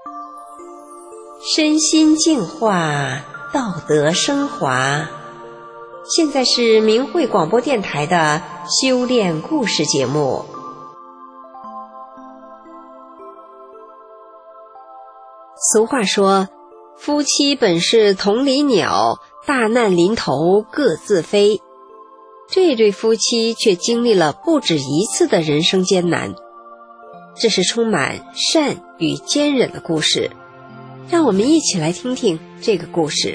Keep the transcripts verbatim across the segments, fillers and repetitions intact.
身心净化，道德升华。现在是明慧广播电台的修炼故事节目。俗话说，夫妻本是同林鸟，大难临头各自飞。这对夫妻却经历了不止一次的人生艰难，这是充满善与坚忍的故事。让我们一起来听听这个故事。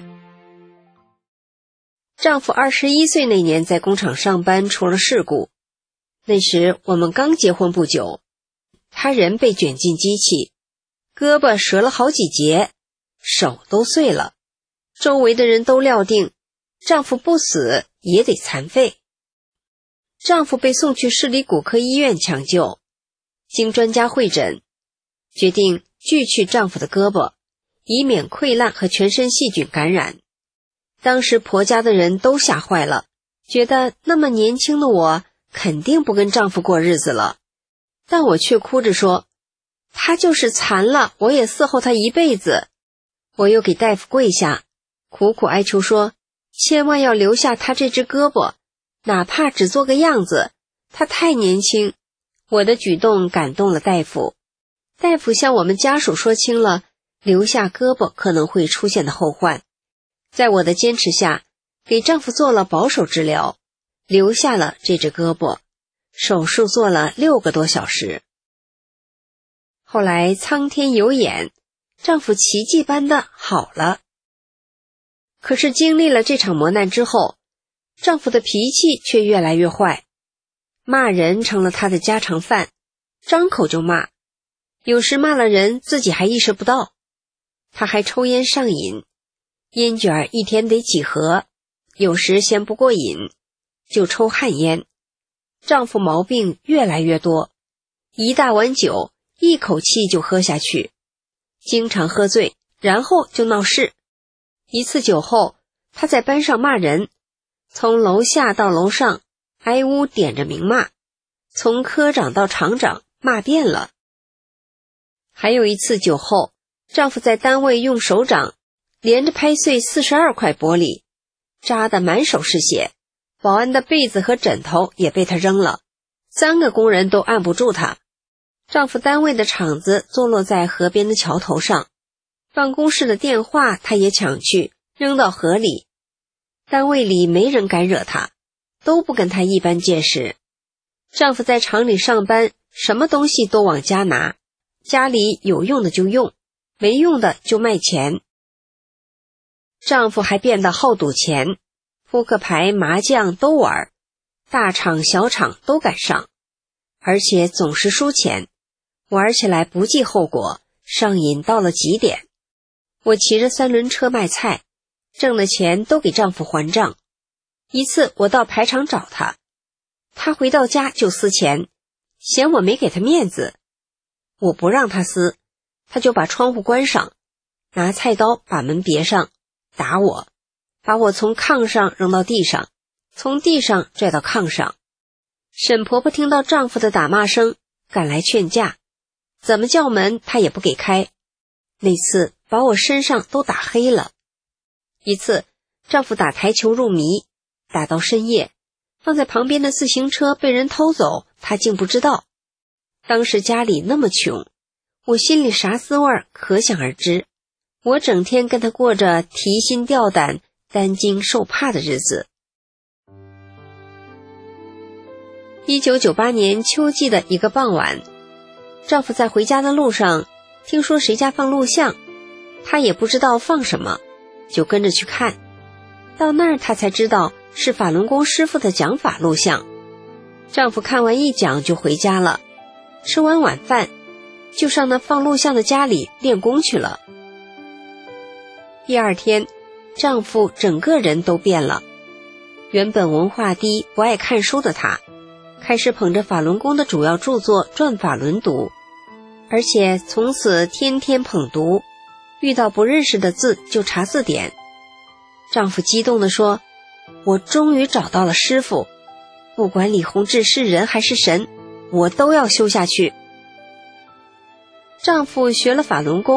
丈夫二十一岁那年在工厂上班出了事故，那时我们刚结婚不久，他人被卷进机器，胳膊折了好几节，手都碎了。周围的人都料定丈夫不死也得残废。丈夫被送去市里骨科医院抢救，经专家会诊，决定锯去丈夫的胳膊，以免溃烂和全身细菌感染。当时婆家的人都吓坏了，觉得那么年轻的我肯定不跟丈夫过日子了。但我却哭着说，他就是残了，我也伺候他一辈子。我又给大夫跪下，苦苦哀求说，千万要留下他这只胳膊，哪怕只做个样子，他太年轻。我的举动感动了大夫，大夫向我们家属说清了留下胳膊可能会出现的后患。在我的坚持下，给丈夫做了保守治疗，留下了这只胳膊。手术做了六个多小时。后来苍天有眼，丈夫奇迹般的好了。可是经历了这场磨难之后，丈夫的脾气却越来越坏，骂人成了他的家常饭，张口就骂，有时骂了人自己还意识不到。他还抽烟上瘾，烟卷一天得几盒，有时嫌不过瘾就抽旱烟。丈夫毛病越来越多，一大碗酒一口气就喝下去，经常喝醉，然后就闹事。一次酒后，他在班上骂人，从楼下到楼上挨屋点着名骂，从科长到厂长骂遍了。还有一次酒后，丈夫在单位用手掌连着拍碎四十二块玻璃，扎得满手是血，保安的被子和枕头也被他扔了，三个工人都按不住他。丈夫单位的厂子坐落在河边的桥头上，办公室的电话他也抢去扔到河里。单位里没人敢惹他，都不跟他一般见识。丈夫在厂里上班，什么东西都往家拿，家里有用的就用，没用的就卖钱。丈夫还变得好赌钱，扑克牌麻将都玩，大场小场都敢上，而且总是输钱，玩起来不计后果，上瘾到了极点。我骑着三轮车卖菜，挣的钱都给丈夫还账。一次我到排场找他，他回到家就撕钱，嫌我没给他面子。我不让他撕，他就把窗户关上，拿菜刀把门别上，打我，把我从炕上扔到地上，从地上拽到炕上。沈婆婆听到丈夫的打骂声，赶来劝架，怎么叫门她也不给开。那次把我身上都打黑了。一次丈夫打台球入迷，打到深夜，放在旁边的自行车被人偷走，他竟不知道。当时家里那么穷，我心里啥滋味可想而知。我整天跟他过着提心吊胆、担惊受怕的日子。一九九八年秋季的一个傍晚，丈夫在回家的路上听说谁家放录像，他也不知道放什么，就跟着去看。到那儿他才知道是法轮功师傅的讲法录像。丈夫看完一讲就回家了，吃完晚饭就上那放录像的家里练功去了。第二天，丈夫整个人都变了。原本文化低不爱看书的他，开始捧着法轮功的主要著作《转法轮》读，而且从此天天捧读，遇到不认识的字就查字典。丈夫激动地说，我终于找到了师傅，不管李洪志是人还是神，我都要修下去。丈夫学了法轮功，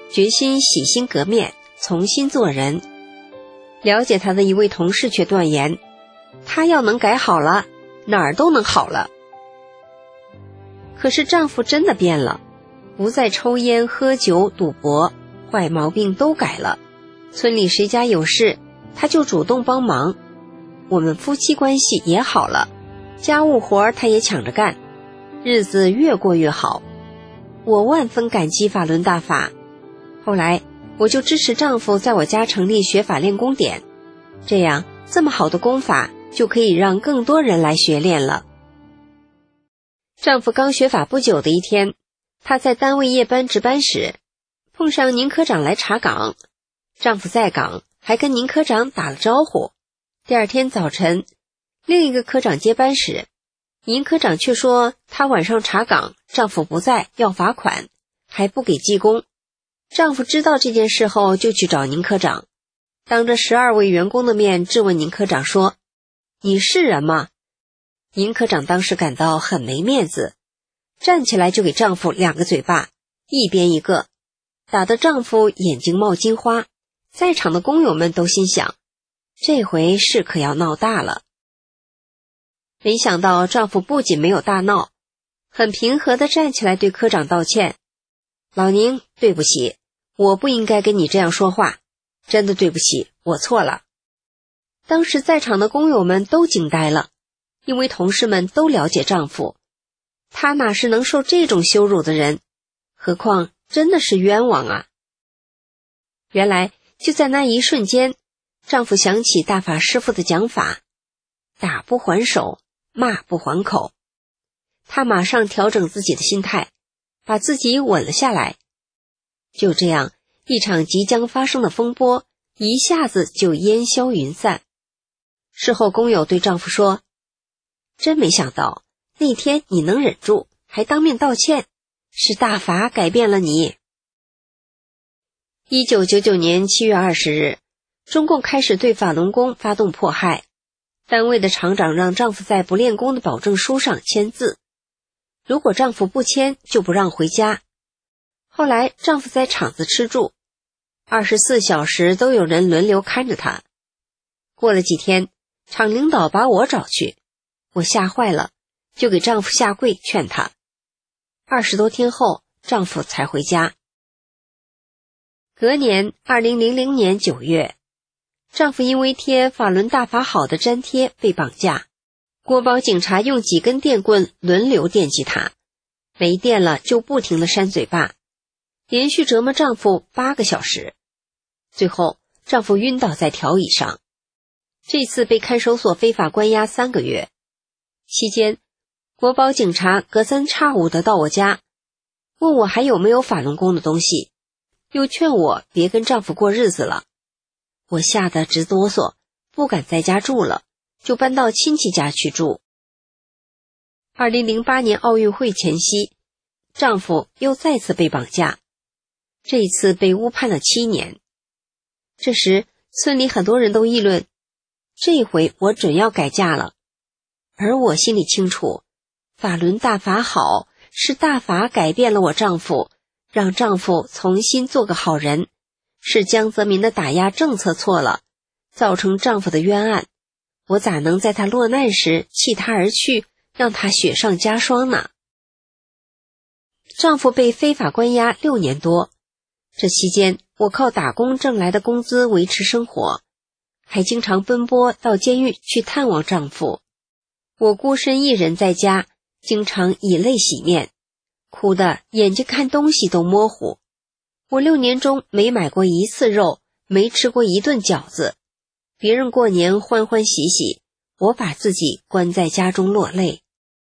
决心洗心革面，重新做人。了解他的一位同事却断言，他要能改好了，哪儿都能好了。可是丈夫真的变了，不再抽烟喝酒赌博，坏毛病都改了。村里谁家有事，他就主动帮忙。我们夫妻关系也好了，家务活他也抢着干，日子越过越好。我万分感激法轮大法。后来我就支持丈夫在我家成立学法练功点，这样这么好的功法就可以让更多人来学练了。丈夫刚学法不久的一天，他在单位夜班值班时，碰上宁科长来查岗。丈夫在岗，还跟宁科长打了招呼。第二天早晨，另一个科长接班时，宁科长却说他晚上查岗，丈夫不在，要罚款，还不给记功。丈夫知道这件事后，就去找宁科长，当着十二位员工的面质问宁科长说：“你是人吗？”宁科长当时感到很没面子，站起来就给丈夫两个嘴巴，一边一个，打得丈夫眼睛冒金花。在场的工友们都心想，这回事可要闹大了。没想到丈夫不仅没有大闹，很平和地站起来对科长道歉：“老宁，对不起，我不应该跟你这样说话，真的对不起，我错了。”当时在场的工友们都惊呆了，因为同事们都了解丈夫，他哪是能受这种羞辱的人，何况真的是冤枉啊。原来就在那一瞬间，丈夫想起大法师父的讲法，打不还手，骂不还口。他马上调整自己的心态，把自己稳了下来。就这样，一场即将发生的风波一下子就烟消云散。事后工友对丈夫说：“真没想到那天你能忍住，还当面道歉，是大法改变了你。”一九九九年七月二十日，中共开始对法轮功发动迫害。单位的厂长让丈夫在不练功的保证书上签字，如果丈夫不签，就不让回家。后来丈夫在厂子吃住，二十四小时都有人轮流看着他。过了几天，厂领导把我找去，我吓坏了，就给丈夫下跪劝他。二十多天后，丈夫才回家。隔年二零零零年九月，丈夫因为贴法轮大法好的粘贴被绑架，国保警察用几根电棍轮流电击他，没电了就不停地扇嘴巴，连续折磨丈夫八个小时。最后丈夫晕倒在条椅上，这次被看守所非法关押三个月。期间国保警察隔三差五地到我家，问我还有没有法轮功的东西，又劝我别跟丈夫过日子了。我吓得直哆嗦，不敢在家住了，就搬到亲戚家去住。二零零八年奥运会前夕，丈夫又再次被绑架，这一次被误判了七年。这时村里很多人都议论，这回我准要改嫁了。而我心里清楚，法轮大法好，是大法改变了我丈夫，让丈夫重新做个好人，是江泽民的打压政策错了，造成丈夫的冤案，我咋能在他落难时弃他而去，让他雪上加霜呢？丈夫被非法关押六年多，这期间我靠打工挣来的工资维持生活，还经常奔波到监狱去探望丈夫。我孤身一人在家，经常以泪洗面，哭得眼睛看东西都模糊。我六年中没买过一次肉，没吃过一顿饺子。别人过年欢欢喜喜，我把自己关在家中落泪。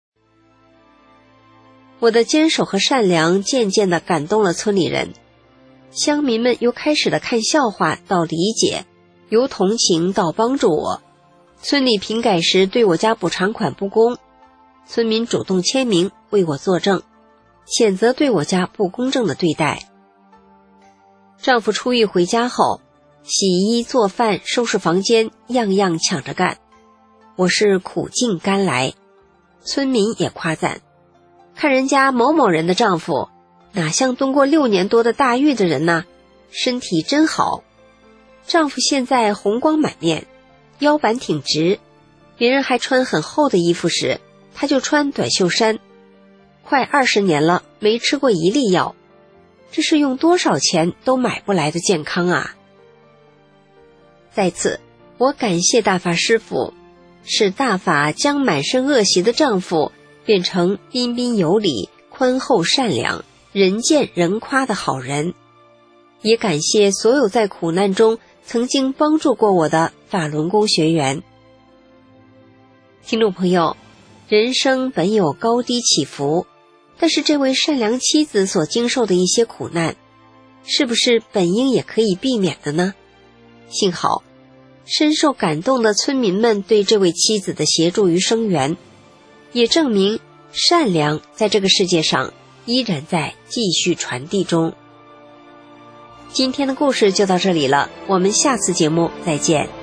我的坚守和善良渐渐地感动了村里人，乡民们由开始的看笑话到理解，由同情到帮助我。村里评改时对我家补偿款不公，村民主动签名为我作证，谴责对我家不公正的对待。丈夫出狱回家后，洗衣做饭收拾房间样样抢着干，我是苦尽甘来。村民也夸赞，看人家某某人的丈夫哪像蹲过六年多的大狱的人呢， 身体真好。丈夫现在红光满面，腰板挺直，别人还穿很厚的衣服时，他就穿短袖衫。快二十年了，没吃过一粒药，这是用多少钱都买不来的健康啊！在此，我感谢大法师父，是大法将满身恶习的丈夫变成彬彬有礼、宽厚善良、人见人夸的好人。也感谢所有在苦难中曾经帮助过我的法轮功学员。听众朋友，人生本有高低起伏，但是这位善良妻子所经受的一些苦难，是不是本应也可以避免的呢？幸好深受感动的村民们对这位妻子的协助与声援，也证明善良在这个世界上依然在继续传递中。今天的故事就到这里了，我们下次节目再见。